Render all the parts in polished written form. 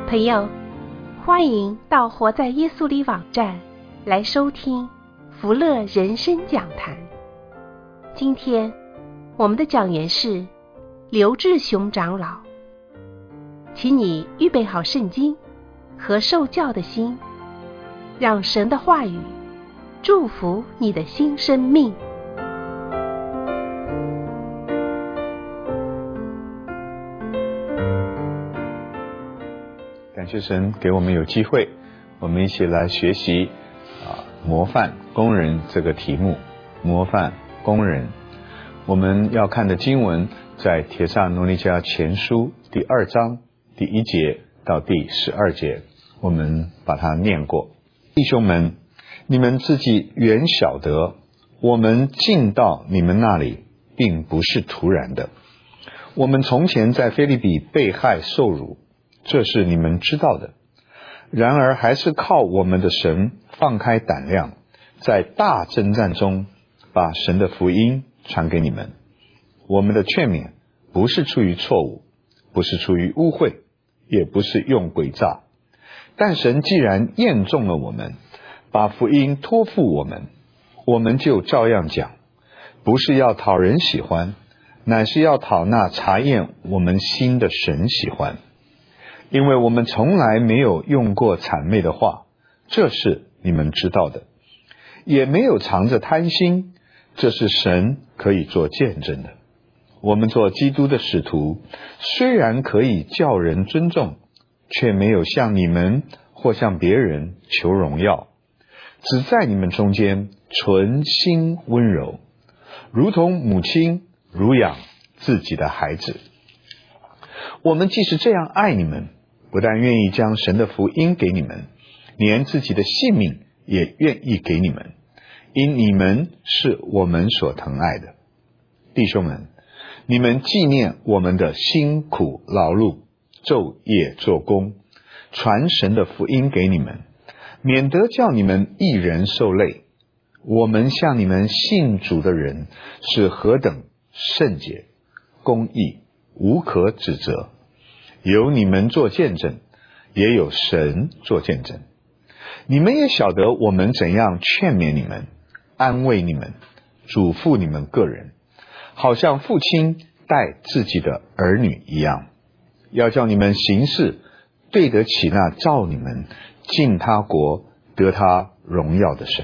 朋友，欢迎到活在耶稣里网站来收听福乐人生讲坛。今天我们的讲员是刘志雄长老，请你预备好圣经和受教的心，让神的话语祝福你的新生命。 感谢神给我们有机会，我们一起来学习模范工人这个题目。模范工人，我们要看的经文在帖撒罗尼迦前书第2章第1节到第12节，我们把它念过。弟兄们，你们自己原晓得，我们进到你们那里并不是突然的。我们从前在腓立比被害受辱，这是你们知道的。然而还是靠我们的神放开胆量，在大征战中把神的福音传给你们。我们的劝勉不是出于错误，不是出于污秽，也不是用诡诈。但神既然验中了我们，把福音托付我们，我们就照样讲，不是要讨人喜欢，乃是要讨那查验我们心的神喜欢。因为我们从来没有用过谄媚的话，这是你们知道的，也没有藏着贪心，这是神可以做见证的。我们做基督的使徒，虽然可以叫人尊重，却没有向你们或向别人求荣耀，只在你们中间存心温柔，如同母亲乳养自己的孩子。我们既是这样爱你们，不但愿意将神的福音给你们，连自己的性命也愿意给你们，因你们是我们所疼爱的。弟兄们，你们纪念我们的辛苦劳碌，昼夜做工，传神的福音给你们，免得叫你们一人受累。我们向你们信主的人是何等圣洁、公义，无可指责。有你们做见证，也有神做见证。你们也晓得我们怎样劝勉你们，安慰你们，嘱咐你们个人，好像父亲待自己的儿女一样，要叫你们行事对得起那召你们进他国得他荣耀的神。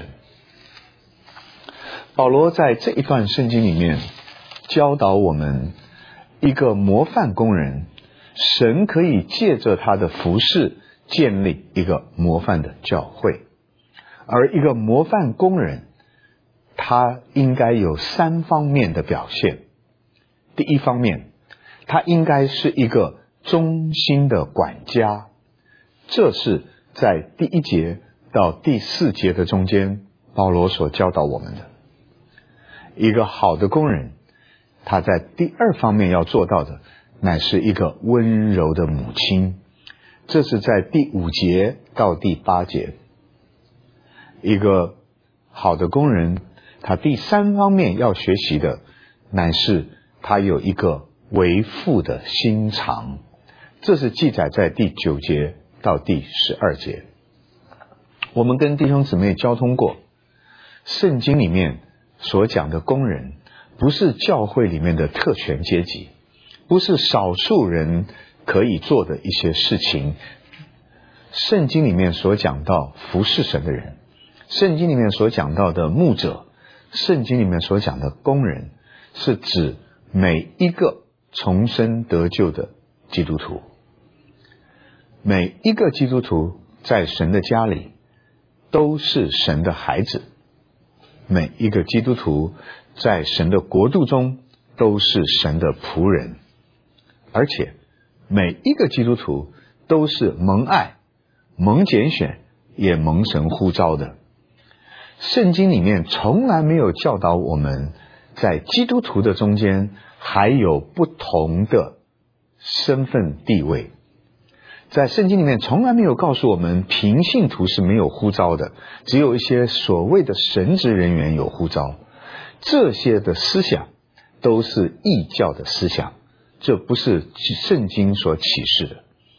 保罗在这一段圣经里面教导我们，一个模范工人，神可以借着他的服事建立一个模范的教会。而一个模范工人，他应该有3方面的表现。第一方面，他应该是一个忠心的管家，这是在第1节到第4节的中间保罗所教导我们的。一个好的工人，他在第2方面要做到的乃是一个温柔的母亲，这是在第5节到第8节。一个好的工人，他第3方面要学习的乃是他有一个为父的心肠，这是记载在第9节到第12节。我们跟弟兄姊妹交通过，圣经里面所讲的工人不是教会里面的特权阶级，不是少数人可以做的一些事情。圣经里面所讲到服侍神的人，圣经里面所讲到的牧者，圣经里面所讲的工人，是指每一个重生得救的基督徒。每一个基督徒在神的家里都是神的孩子，每一个基督徒在神的国度中都是神的仆人，而且每一个基督徒都是蒙爱、蒙拣选，也蒙神呼召的。圣经里面从来没有教导我们在基督徒的中间还有不同的身份地位。在圣经里面从来没有告诉我们平信徒是没有呼召的，只有一些所谓的神职人员有呼召。这些的思想都是异教的思想，这不是圣经所启示的。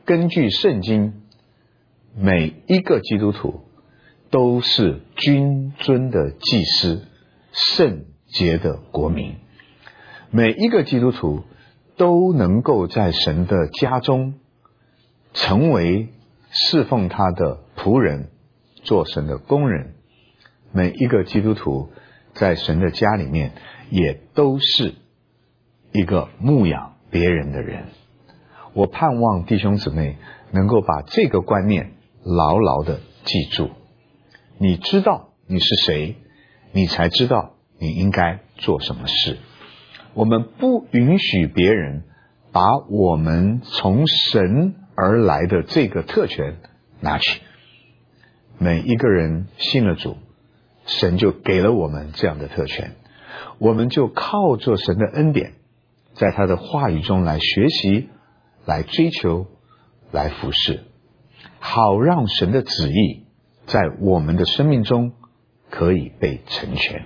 根据圣经，每一个基督徒都是君尊的祭司，圣洁的国民。每一个基督徒都能够在神的家中成为侍奉他的仆人，做神的工人。每一个基督徒在神的家里面也都是一个牧养别人的人。我盼望弟兄姊妹能够把这个观念牢牢的记住。你知道你是谁，你才知道你应该做什么事。我们不允许别人把我们从神而来的这个特权拿去。每一个人信了主，神就给了我们这样的特权，我们就靠着神的恩典，在他的话语中来学习，来追求，来服侍，好让神的旨意在我们的生命中可以被成全。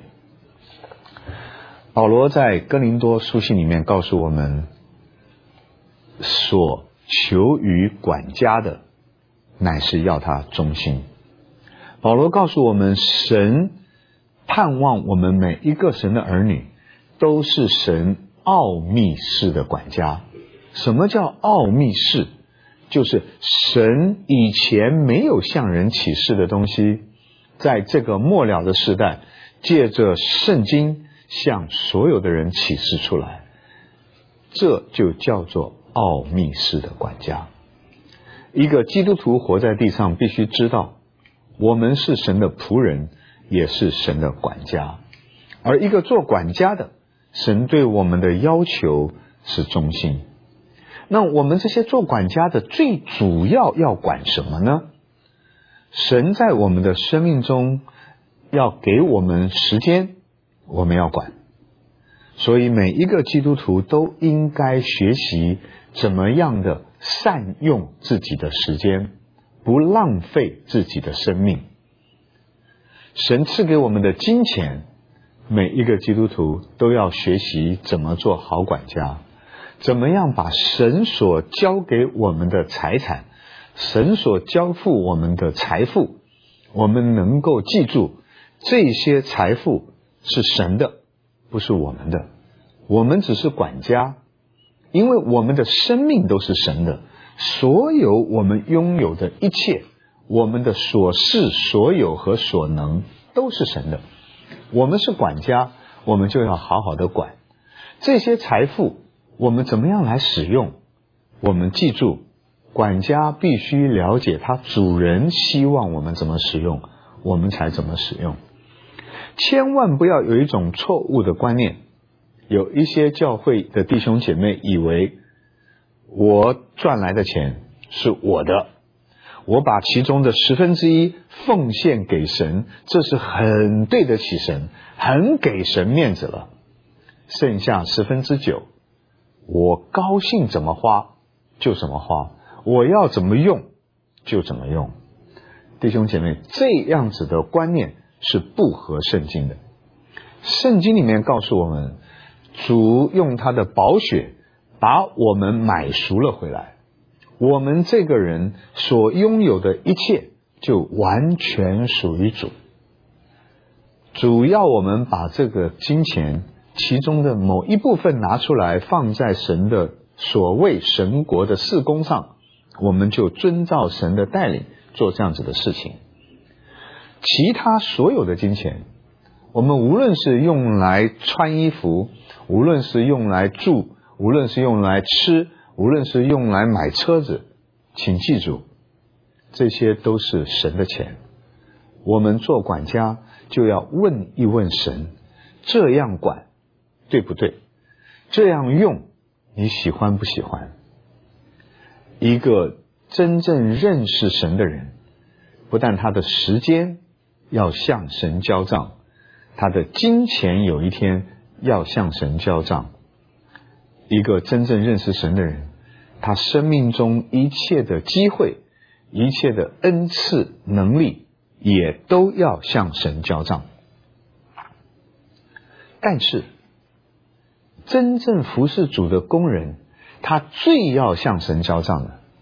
保罗在哥林多书信里面告诉我们，所求于管家的乃是要他忠心。保罗告诉我们，神盼望我们每一个神的儿女都是神奥秘式的管家。什么叫奥秘式？就是神以前没有向人启示的东西，在这个末了的时代，借着圣经向所有的人启示出来。这就叫做奥秘式的管家。一个基督徒活在地上，必须知道我们是神的仆人，也是神的管家。而一个做管家的，神对我们的要求是忠心。那我们这些做管家的最主要要管什么呢？神在我们的生命中要给我们时间，我们要管。所以每一个基督徒都应该学习怎么样的善用自己的时间，不浪费自己的生命。神赐给我们的金钱，每一个基督徒都要学习怎么做好管家，怎么样把神所交给我们的财产，神所交付我们的财富，我们能够记住，这些财富是神的，不是我们的。我们只是管家，因为我们的生命都是神的，所有我们拥有的一切，我们的所事所有和所能都是神的。我们是管家，我们就要好好的管这些财富。我们怎么样来使用？我们记住，管家必须了解他主人希望我们怎么使用，我们才怎么使用。千万不要有一种错误的观念，有一些教会的弟兄姐妹以为我赚来的钱是我的，我把其中的1/10奉献给神，这是很对得起神，很给神面子了。剩下9/10，我高兴怎么花就怎么花，我要怎么用就怎么用。弟兄姐妹，这样子的观念是不合圣经的。圣经里面告诉我们，主用他的宝血把我们买赎了回来，我们这个人所拥有的一切就完全属于主。主要我们把这个金钱其中的某一部分拿出来，放在神的所谓神国的事工上，我们就遵照神的带领做这样子的事情。其他所有的金钱，我们无论是用来穿衣服，无论是用来住，无论是用来吃，无论是用来买车子，请记住，这些都是神的钱。我们做管家就要问一问神，这样管对不对？这样用你喜欢不喜欢？一个真正认识神的人，不但他的时间要向神交账，他的金钱有一天要向神交账。一个真正认识神的人，他生命中一切的机会，一切的恩赐能力也都要向神交账。但是真正服侍主的工人，他最要向神交账的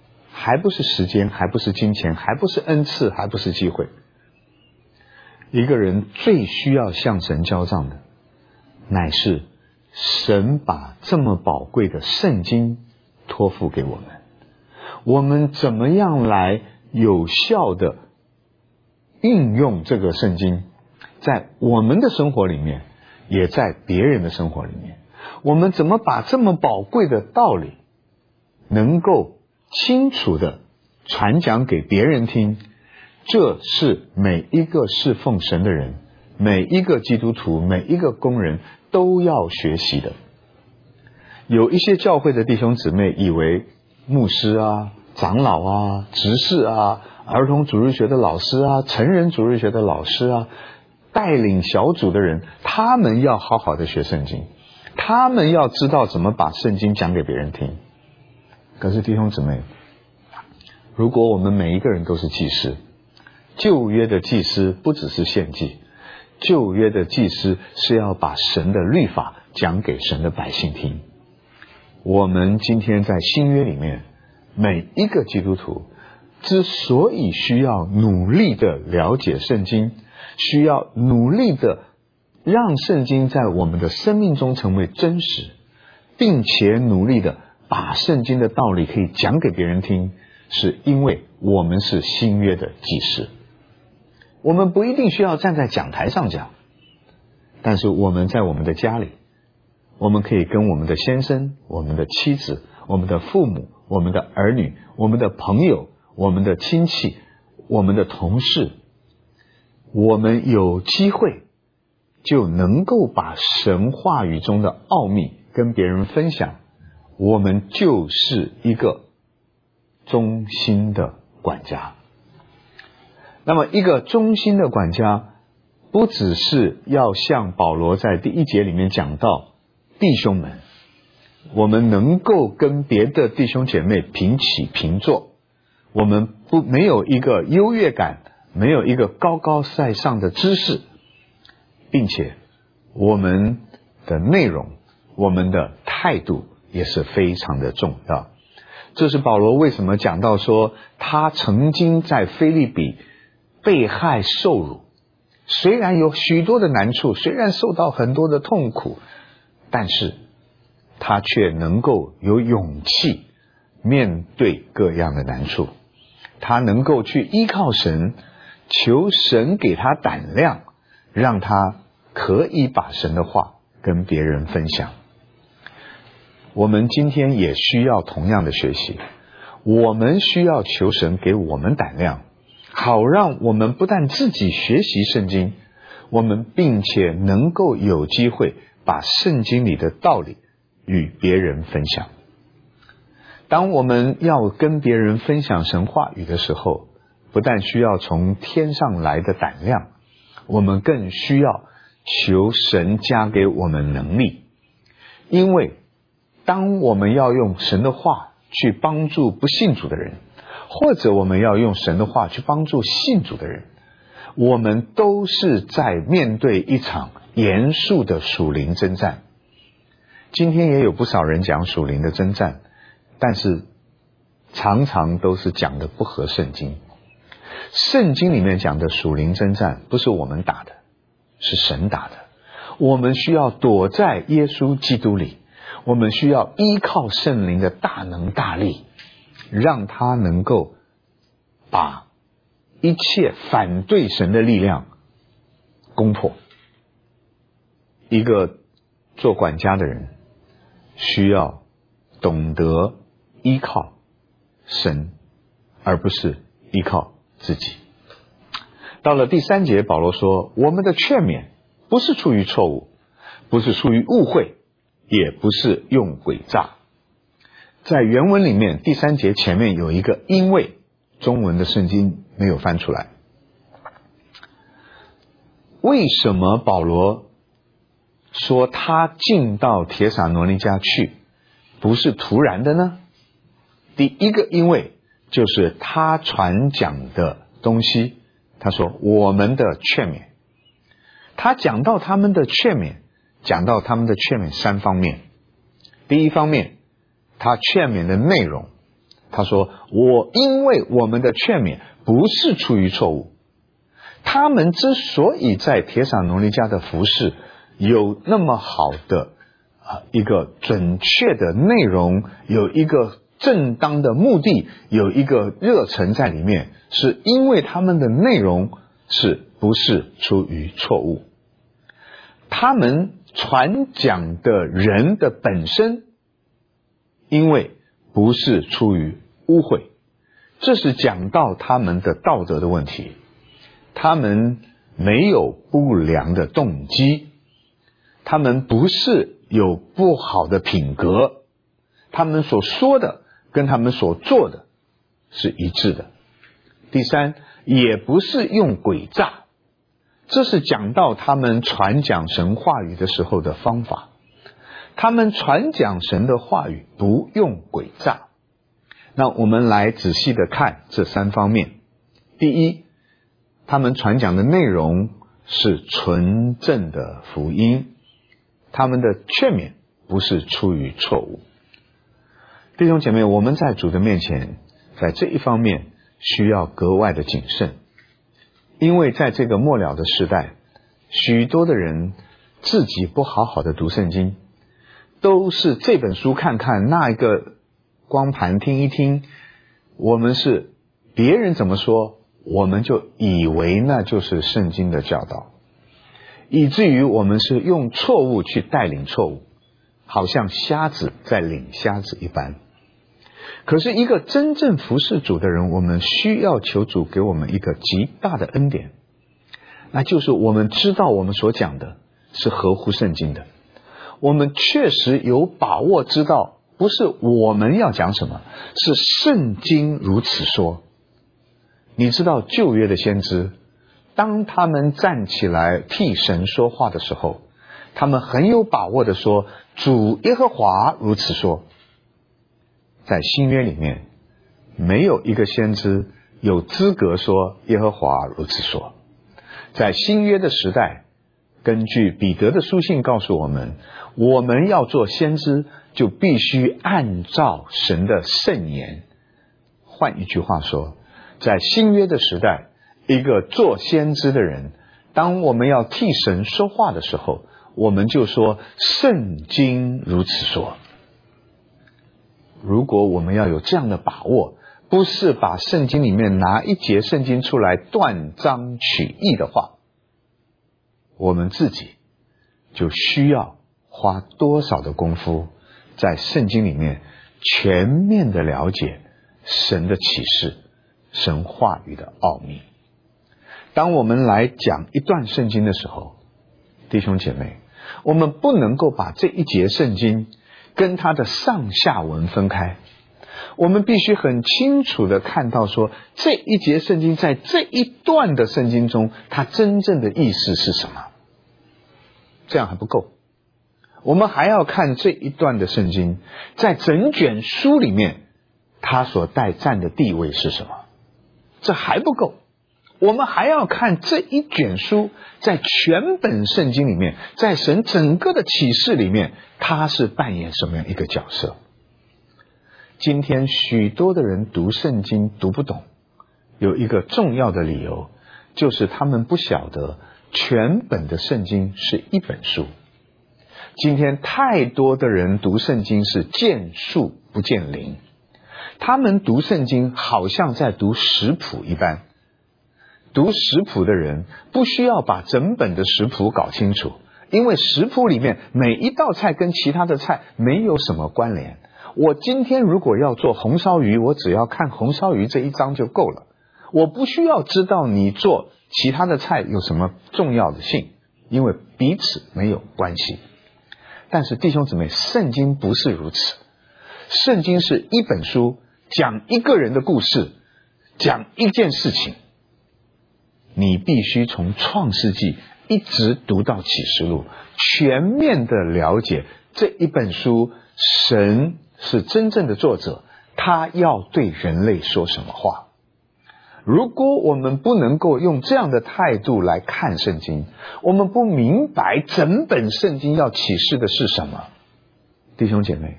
还不是时间，还不是金钱，还不是恩赐，还不是机会。一个人最需要向神交账的，乃是神把这么宝贵的圣经托付给我们，我们怎么样来有效的运用这个圣经，在我们的生活里面，也在别人的生活里面，我们怎么把这么宝贵的道理能够清楚的传讲给别人听，这是每一个侍奉神的人，每一个基督徒，每一个工人都要学习的。有一些教会的弟兄姊妹以为牧师啊、长老啊、执事啊、儿童主日学的老师啊、成人主日学的老师啊、带领小组的人，他们要好好的学圣经，他们要知道怎么把圣经讲给别人听。可是弟兄姊妹，如果我们每一个人都是祭司，旧约的祭司不只是献祭，旧约的祭司是要把神的律法讲给神的百姓听。我们今天在新约里面，每一个基督徒之所以需要努力的了解圣经，需要努力的让圣经在我们的生命中成为真实，并且努力的把圣经的道理可以讲给别人听，是因为我们是新约的祭司。我们不一定需要站在讲台上讲，但是我们在我们的家里，我们可以跟我们的先生、我们的妻子、我们的父母、我们的儿女、我们的朋友、我们的亲戚、我们的同事，我们有机会就能够把神话语中的奥秘跟别人分享，我们就是一个忠心的管家。那么一个忠心的管家，不只是要像保罗在第1节里面讲到，弟兄们，我们能够跟别的弟兄姐妹平起平坐，我们没有一个优越感，没有一个高高在上的姿势，并且我们的内容，我们的态度也是非常的重要。这是保罗为什么讲到说，他曾经在腓立比被害受辱，虽然有许多的难处，虽然受到很多的痛苦，但是他却能够有勇气面对各样的难处，他能够去依靠神，求神给他胆量，让他可以把神的话跟别人分享。我们今天也需要同样的学习，我们需要求神给我们胆量，好让我们不但自己学习圣经，我们并且能够有机会把圣经里的道理与别人分享。当我们要跟别人分享神话语的时候，不但需要从天上来的胆量，我们更需要求神加给我们能力。因为当我们要用神的话去帮助不信主的人，或者我们要用神的话去帮助信主的人，我们都是在面对一场严肃的属灵征战。今天也有不少人讲属灵的征战，但是常常都是讲的不合圣经。圣经里面讲的属灵征战不是我们打的，是神打的。我们需要躲在耶稣基督里，我们需要依靠圣灵的大能大力，让他能够把一切反对神的力量攻破。一个做管家的人需要懂得依靠神，而不是依靠自己。到了第3节，保罗说，我们的劝勉不是出于错误，不是出于误会，也不是用诡诈。在原文里面第3节前面有一个因为，中文的圣经没有翻出来。为什么保罗说他进到帖撒罗尼迦去不是突然的呢？第一个因为就是他传讲的东西，他说我们的劝勉，他讲到他们的劝勉3方面。第一方面，他劝勉的内容他说因为我们的劝勉不是出于错误。他们之所以在帖撒罗尼迦的服事有那么好的一个准确的内容，有一个正当的目的，有一个热忱在里面，是因为他们的内容是不是出于错误。他们传讲的人的本身因为不是出于污秽，这是讲到他们的道德的问题。他们没有不良的动机，他们不是有不好的品格，他们所说的跟他们所做的是一致的。第三，也不是用诡诈，这是讲到他们传讲神话语的时候的方法。他们传讲神的话语不用诡诈。那我们来仔细的看这三方面。第一，他们传讲的内容是纯正的福音，他们的劝勉不是出于错误。弟兄姐妹，我们在主的面前，在这一方面需要格外的谨慎，因为在这个末了的时代，许多的人自己不好好的读圣经，都是这本书看看，那一个光盘听一听，我们是别人怎么说我们就以为那就是圣经的教导，以至于我们是用错误去带领错误，好像瞎子在领瞎子一般。可是一个真正服侍主的人，我们需要求主给我们一个极大的恩典，那就是我们知道我们所讲的是合乎圣经的，我们确实有把握知道不是我们要讲什么，是圣经如此说。你知道旧约的先知，当他们站起来替神说话的时候，他们很有把握的说，主耶和华如此说。在新约里面，没有一个先知有资格说耶和华如此说。在新约的时代，根据彼得的书信告诉我们，我们要做先知，就必须按照神的圣言。换一句话说，在新约的时代，一个做先知的人，当我们要替神说话的时候，我们就说圣经如此说。如果我们要有这样的把握，不是把圣经里面拿一节圣经出来断章取义的话，我们自己就需要花多少的功夫在圣经里面全面的了解神的启示，神话语的奥秘。当我们来讲一段圣经的时候，弟兄姐妹，我们不能够把这一节圣经跟它的上下文分开，我们必须很清楚的看到说，这一节圣经在这一段的圣经中，它真正的意思是什么。这样还不够，我们还要看这一段的圣经在整卷书里面它所带占的地位是什么。这还不够，我们还要看这一卷书在全本圣经里面，在神整个的启示里面，它是扮演什么样一个角色。今天许多的人读圣经读不懂，有一个重要的理由，就是他们不晓得全本的圣经是一本书。今天太多的人读圣经是见树不见林，他们读圣经好像在读食谱一般。读食谱的人不需要把整本的食谱搞清楚，因为食谱里面每一道菜跟其他的菜没有什么关联。我今天如果要做红烧鱼，我只要看红烧鱼这一章就够了，我不需要知道你做其他的菜有什么重要的性，因为彼此没有关系。但是弟兄姊妹，圣经不是如此，圣经是一本书，讲一个人的故事，讲一件事情。你必须从创世纪一直读到启示录，全面的了解这一本书，神是真正的作者，他要对人类说什么话。如果我们不能够用这样的态度来看圣经，我们不明白整本圣经要启示的是什么，弟兄姐妹，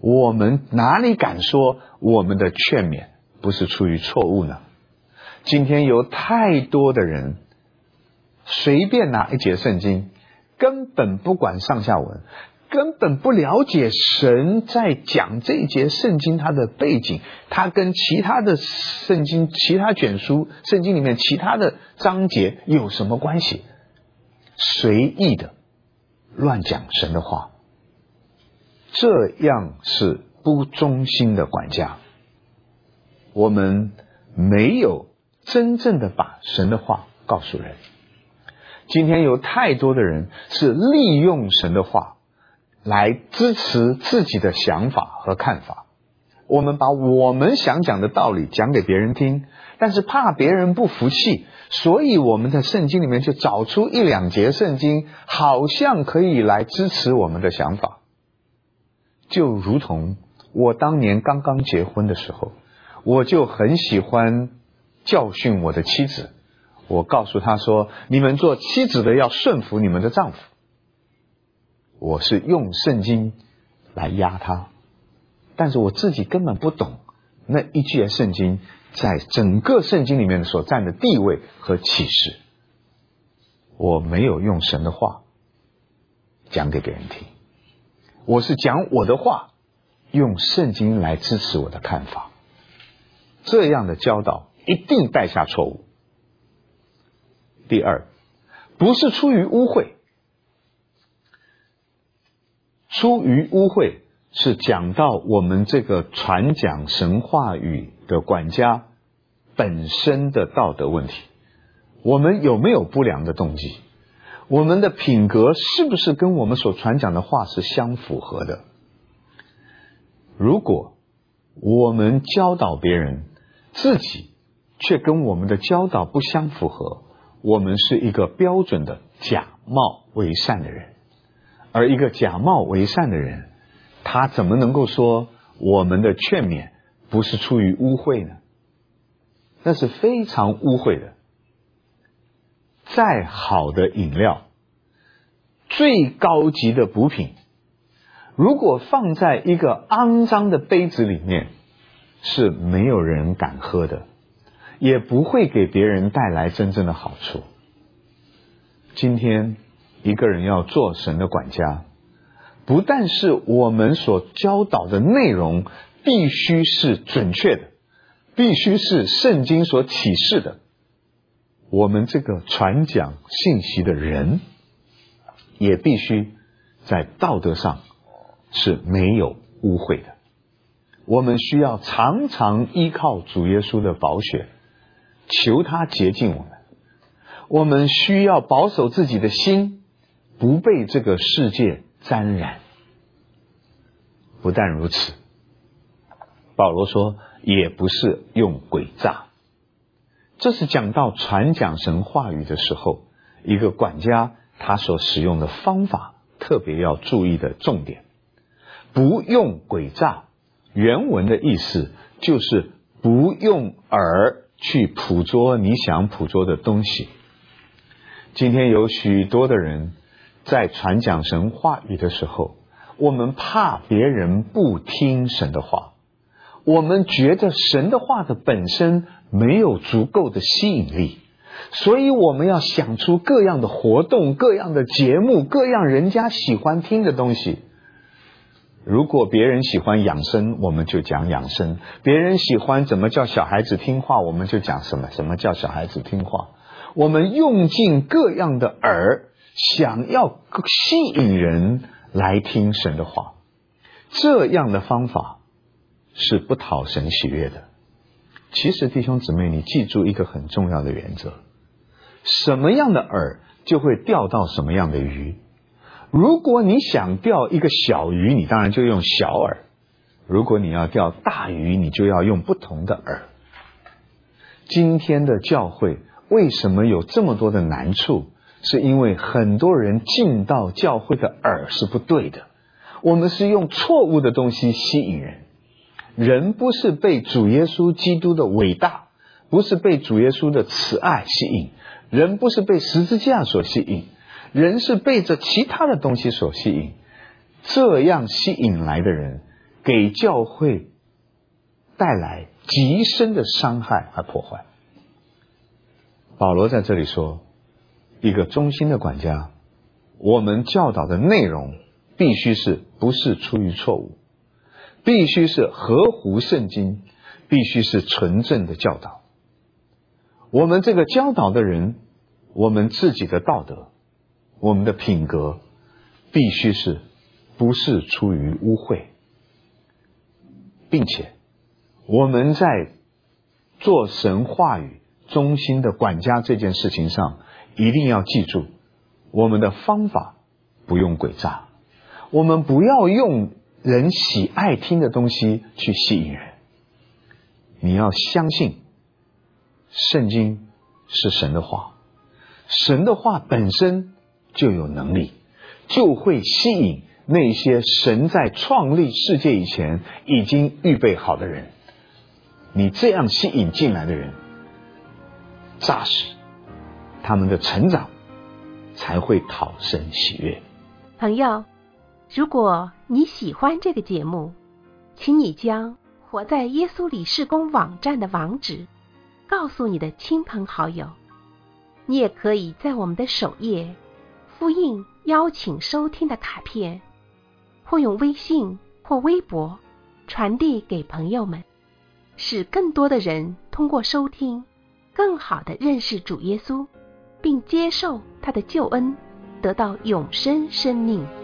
我们哪里敢说我们的劝勉不是出于错误呢？今天有太多的人随便拿一节圣经，根本不管上下文，根本不了解神在讲这一节圣经它的背景，它跟其他的圣经其他卷书圣经里面其他的章节有什么关系，随意的乱讲神的话，这样是不忠心的管家。我们没有真正的把神的话告诉人。今天有太多的人是利用神的话来支持自己的想法和看法。我们把我们想讲的道理讲给别人听，但是怕别人不服气，所以我们的圣经里面就找出一两节圣经，好像可以来支持我们的想法。就如同我当年刚刚结婚的时候，我就很喜欢教训我的妻子。我告诉她说，你们做妻子的要顺服你们的丈夫。我是用圣经来压她，但是我自己根本不懂那一节圣经在整个圣经里面所占的地位和启示。我没有用神的话讲给别人听，我是讲我的话，用圣经来支持我的看法。这样的教导一定带下错误。第二，不是出于污秽。出于污秽是讲到我们这个传讲神话语的管家本身的道德问题。我们有没有不良的动机？我们的品格是不是跟我们所传讲的话是相符合的？如果我们教导别人，自己却跟我们的教导不相符合，我们是一个标准的假冒为善的人。而一个假冒为善的人，他怎么能够说我们的劝勉不是出于污秽呢？那是非常污秽的。再好的饮料，最高级的补品，如果放在一个肮脏的杯子里面，是没有人敢喝的，也不会给别人带来真正的好处。今天一个人要做神的管家，不但是我们所教导的内容必须是准确的，必须是圣经所启示的，我们这个传讲信息的人也必须在道德上是没有污秽的。我们需要常常依靠主耶稣的宝血，求他洁净我们。我们需要保守自己的心，不被这个世界沾染。不但如此，保罗说也不是用诡诈。这是讲到传讲神话语的时候，一个管家他所使用的方法特别要注意的重点。不用诡诈，原文的意思就是不用耳去捕捉你想捕捉的东西。今天有许多的人在传讲神话语的时候，我们怕别人不听神的话，我们觉得神的话的本身没有足够的吸引力，所以我们要想出各样的活动，各样的节目，各样人家喜欢听的东西。如果别人喜欢养生，我们就讲养生；别人喜欢怎么叫小孩子听话，我们就讲什么叫小孩子听话。我们用尽各样的耳，想要吸引人来听神的话，这样的方法是不讨神喜悦的。其实弟兄姊妹，你记住一个很重要的原则，什么样的饵就会钓到什么样的鱼。如果你想钓一个小鱼，你当然就用小饵；如果你要钓大鱼，你就要用不同的饵。今天的教会为什么有这么多的难处？是因为很多人进到教会的饵是不对的，我们是用错误的东西吸引人。人不是被主耶稣基督的伟大，不是被主耶稣的慈爱吸引，人不是被十字架所吸引，人是被着其他的东西所吸引。这样吸引来的人， 给教会带来极深的伤害和破坏。保罗在这里说，一个忠心的管家，我们教导的内容必须不是出于错误，必须是合乎圣经，必须是纯正的教导。我们这个教导的人，我们自己的道德，我们的品格必须不是出于污秽，并且我们在做神话语忠心的管家这件事情上，一定要记住，我们的方法不用诡诈，我们不要用人喜爱听的东西去吸引人。你要相信圣经是神的话，神的话本身就有能力，就会吸引那些神在创立世界以前已经预备好的人。你这样吸引进来的人扎实，他们的成长才会讨神喜悦。 朋友，如果你喜欢这个节目，请你将活在耶稣里事工网站的网址告诉你的亲朋好友。你也可以在我们的首页复印邀请收听的卡片，或用微信或微博传递给朋友们，使更多的人通过收听更好地认识主耶稣，并接受他的救恩，得到永生生命。